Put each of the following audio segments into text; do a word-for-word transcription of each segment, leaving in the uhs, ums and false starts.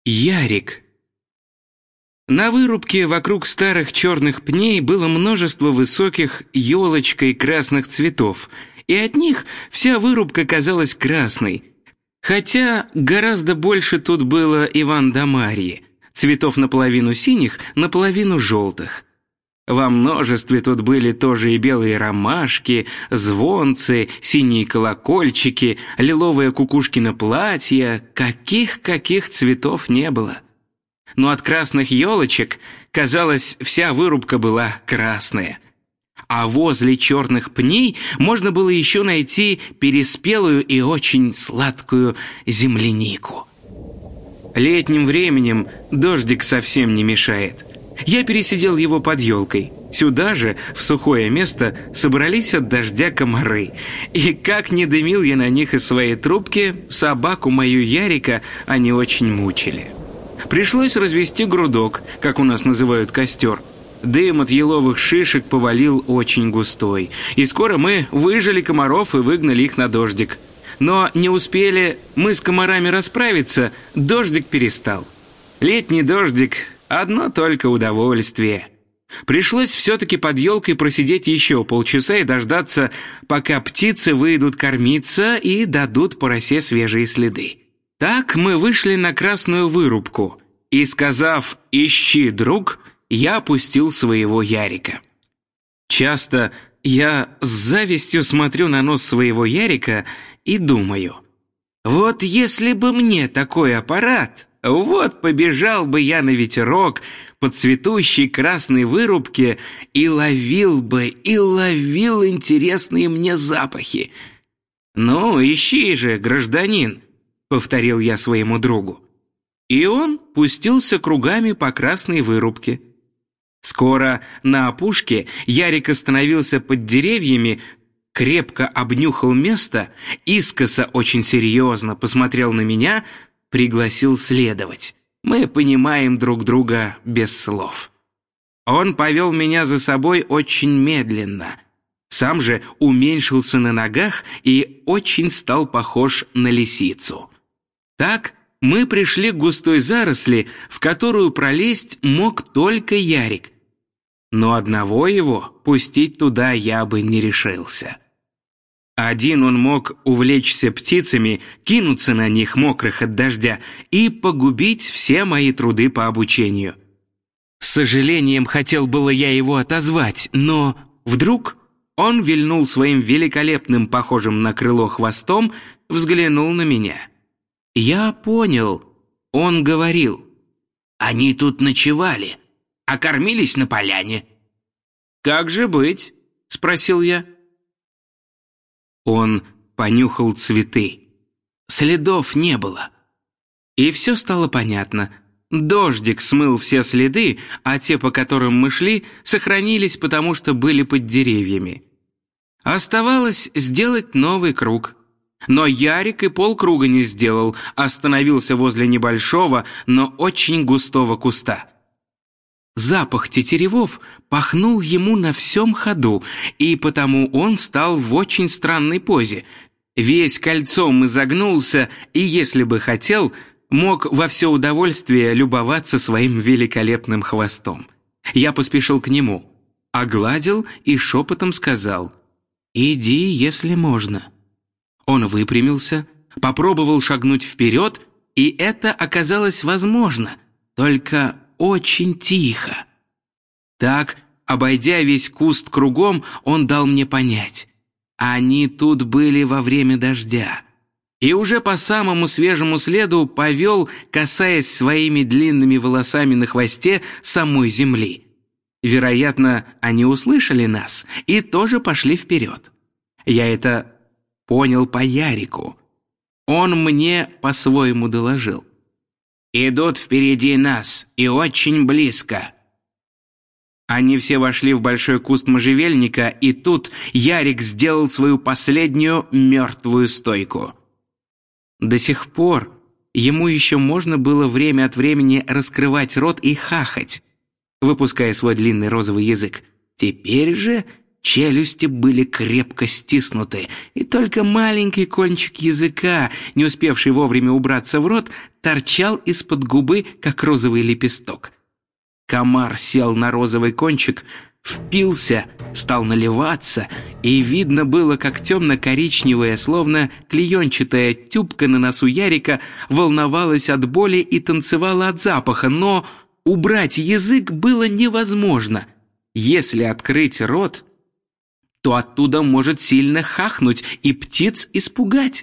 Ярик. На вырубке вокруг старых черных пней было множество высоких елочкой красных цветов, и от них вся вырубка казалась красной. Хотя гораздо больше тут было Иван-да-Марьи, цветов наполовину синих, наполовину желтых. Во множестве тут были тоже и белые ромашки, звонцы, синие колокольчики, лиловое кукушкино платье. Каких-каких цветов не было. Но от красных елочек, казалось, вся вырубка была красная. А возле черных пней можно было еще найти переспелую и очень сладкую землянику. Летним временем дождик совсем не мешает. Я пересидел его под елкой. Сюда же, в сухое место, собрались от дождя комары. И как не дымил я на них из своей трубки, собаку мою Ярика они очень мучили. Пришлось развести грудок, как у нас называют костер. Дым от еловых шишек повалил очень густой. И скоро мы выжили комаров и выгнали их на дождик. Но не успели мы с комарами расправиться, дождик перестал. Летний дождик — одно только удовольствие. Пришлось все-таки под елкой просидеть еще полчаса и дождаться, пока птицы выйдут кормиться и дадут по росе свежие следы. Так мы вышли на красную вырубку, и, сказав «Ищи, друг», я опустил своего Ярика. Часто я с завистью смотрю на нос своего Ярика и думаю: вот если бы мне такой аппарат, вот побежал бы я на ветерок по цветущей красной вырубке и ловил бы, и ловил интересные мне запахи. «Ну, ищи же, гражданин», — повторил я своему другу. И он пустился кругами по красной вырубке. Скоро на опушке Ярик остановился под деревьями, крепко обнюхал место, искоса очень серьезно посмотрел на меня, пригласил следовать. Мы понимаем друг друга без слов. Он повел меня за собой очень медленно. Сам же уменьшился на ногах и очень стал похож на лисицу. Так мы пришли к густой заросли, в которую пролезть мог только Ярик. Но одного его пустить туда я бы не решился. Один он мог увлечься птицами, кинуться на них, мокрых от дождя, и погубить все мои труды по обучению. С сожалением хотел было я его отозвать, но вдруг он вильнул своим великолепным, похожим на крыло хвостом, взглянул на меня. Я понял, он говорил: «Они тут ночевали, а кормились на поляне». «Как же быть?» — спросил я. Он понюхал цветы. Следов не было. И все стало понятно. Дождик смыл все следы, а те, по которым мы шли, сохранились, потому что были под деревьями. Оставалось сделать новый круг. Но Ярик и полкруга не сделал, остановился возле небольшого, но очень густого куста. Запах тетеревов пахнул ему на всем ходу, и потому он стал в очень странной позе. Весь кольцом изогнулся, и, если бы хотел, мог во все удовольствие любоваться своим великолепным хвостом. Я поспешил к нему, огладил и шепотом сказал: «Иди, если можно». Он выпрямился, попробовал шагнуть вперед, и это оказалось возможно, только очень тихо. Так, обойдя весь куст кругом, он дал мне понять: они тут были во время дождя. И уже по самому свежему следу повел, касаясь своими длинными волосами на хвосте самой земли. Вероятно, они услышали нас и тоже пошли вперед. Я это понял по Ярику. Он мне по-своему доложил: «Идут впереди нас, и очень близко». Они все вошли в большой куст можжевельника, и тут Ярик сделал свою последнюю мертвую стойку. До сих пор ему еще можно было время от времени раскрывать рот и хахать, выпуская свой длинный розовый язык. Теперь же Челюсти были крепко стиснуты, и только маленький кончик языка, не успевший вовремя убраться в рот, торчал из-под губы, как розовый лепесток. Комар сел на розовый кончик, впился, стал наливаться, и видно было, как темно-коричневая, словно клеенчатая тюбка на носу Ярика волновалась от боли и танцевала от запаха, но убрать язык было невозможно. Если открыть рот, то оттуда может сильно хахнуть и птиц испугать.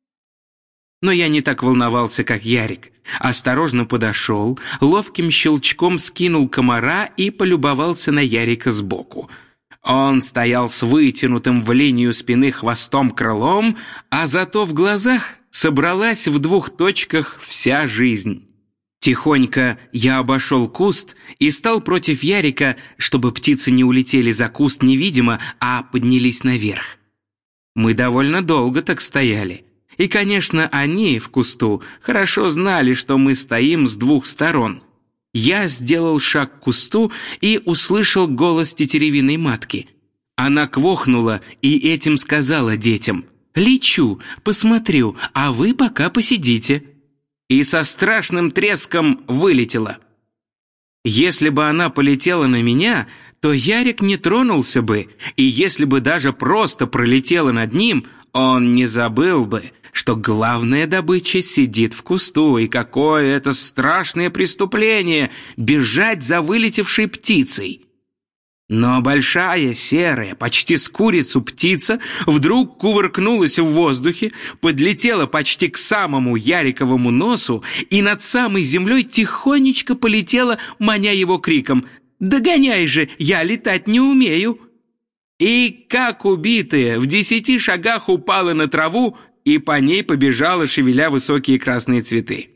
Но я не так волновался, как Ярик. Осторожно подошел, ловким щелчком скинул комара и полюбовался на Ярика сбоку. Он стоял с вытянутым в линию спины хвостом-крылом, а зато в глазах собралась в двух точках вся жизнь. Тихонько я обошел куст и стал против Ярика, чтобы птицы не улетели за куст невидимо, а поднялись наверх. Мы довольно долго так стояли. И, конечно, они в кусту хорошо знали, что мы стоим с двух сторон. Я сделал шаг к кусту и услышал голос тетеревиной матки. Она квохнула и этим сказала детям: «Лечу, посмотрю, а вы пока посидите». И со страшным треском вылетела. Если бы она полетела на меня, то Ярик не тронулся бы, и если бы даже просто пролетела над ним, он не забыл бы, что главная добыча сидит в кусту, и какое это страшное преступление — бежать за вылетевшей птицей. Но большая, серая, почти с курицу птица вдруг кувыркнулась в воздухе, подлетела почти к самому Яриковому носу и над самой землей тихонечко полетела, маня его криком: «Догоняй же, я летать не умею!» И, как убитая, в десяти шагах упала на траву и по ней побежала, шевеля высокие красные цветы.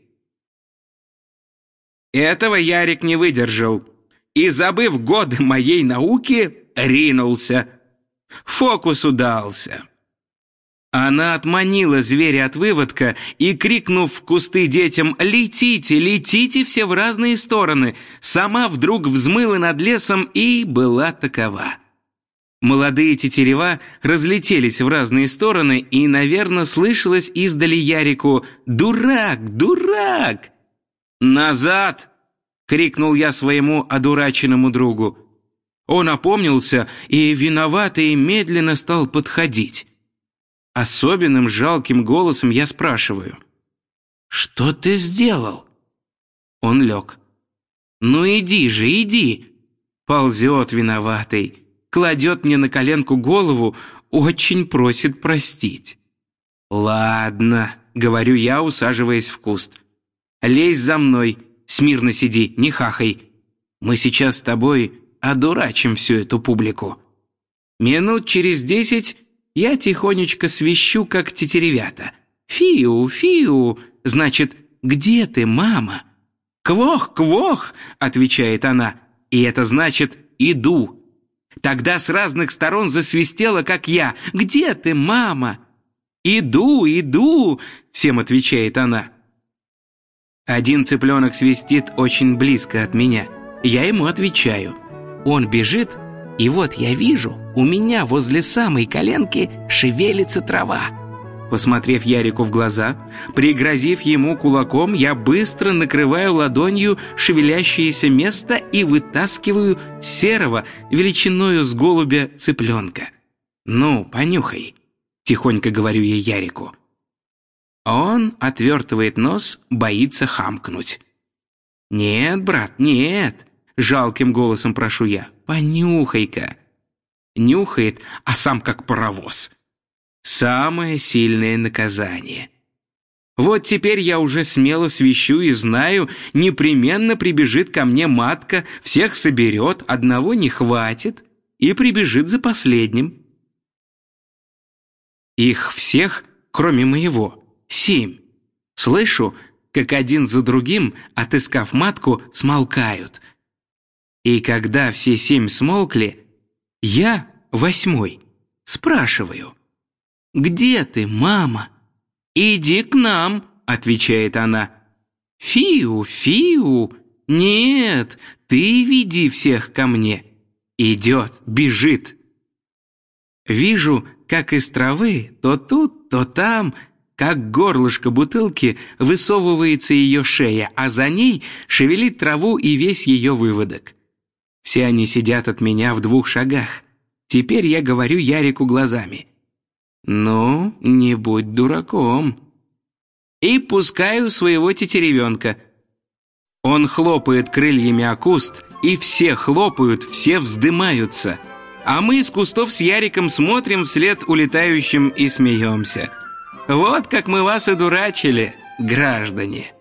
Этого Ярик не выдержал и, забыв годы моей науки, ринулся. Фокус удался. Она отманила зверя от выводка и, крикнув в кусты детям «Летите, летите все в разные стороны!», сама вдруг взмыла над лесом и была такова. Молодые тетерева разлетелись в разные стороны, и, наверное, слышалось издали Ярику: «Дурак, дурак!» «Назад!» — крикнул я своему одураченному другу. Он опомнился и, виноватый, медленно стал подходить. Особенным жалким голосом я спрашиваю: «Что ты сделал?» Он лег. «Ну иди же, иди!» Ползет виноватый, кладет мне на коленку голову, очень просит простить. «Ладно», — говорю я, усаживаясь в куст. «Лезь за мной, смирно сиди, не хахай. Мы сейчас с тобой одурачим всю эту публику». Минут через десять я тихонечко свищу, как тетеревята. «Фиу, фиу», значит, «Где ты, мама?» «Квох, квох», отвечает она, и это значит «Иду». Тогда с разных сторон засвистела, как я: «Где ты, мама?» «Иду, иду», всем отвечает она. Один цыпленок свистит очень близко от меня. Я ему отвечаю. Он бежит, и вот я вижу, у меня возле самой коленки шевелится трава. Посмотрев Ярику в глаза, пригрозив ему кулаком, я быстро накрываю ладонью шевелящееся место и вытаскиваю серого, величиною с голубя, цыпленка. «Ну, понюхай», — тихонько говорю я Ярику. Он отвертывает нос, боится хамкнуть. «Нет, брат, нет», — жалким голосом прошу я, — «понюхай-ка». Нюхает, а сам как паровоз. Самое сильное наказание. Вот теперь я уже смело свищу и знаю, непременно прибежит ко мне матка, всех соберет, одного не хватит, и прибежит за последним. Их всех, кроме моего, семь. Слышу, как один за другим, отыскав матку, смолкают. И когда все семь смолкли, я, восьмой, спрашиваю: «Где ты, мама?» «Иди к нам», — отвечает она. «Фиу, фиу, нет, ты веди всех ко мне». Идет, бежит. Вижу, как из травы то тут, то там, как горлышко бутылки, высовывается ее шея, а за ней шевелит траву и весь ее выводок. Все они сидят от меня в двух шагах. Теперь я говорю Ярику глазами: «Ну, не будь дураком». И пускаю своего тетеревенка. Он хлопает крыльями о куст, и все хлопают, все вздымаются. А мы из кустов с Яриком смотрим вслед улетающим и смеемся. Вот как мы вас и дурачили, граждане.